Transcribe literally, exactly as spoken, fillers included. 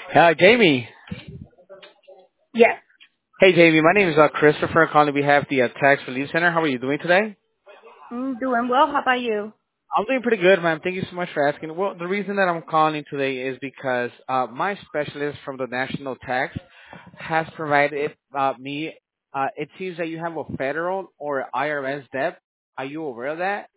Uh, Jamie. Yes. Hey, Jamie. My name is uh, Christopher. Calling on behalf of the uh, Tax Relief Center. How are you doing today? I'm doing well. How about you? I'm doing pretty good, ma'am. Thank you so much for asking. Well, the reason that I'm calling today is because uh, my specialist from the National Tax has provided uh, me. Uh, it seems that you have a federal or I R S debt. Are you aware of that?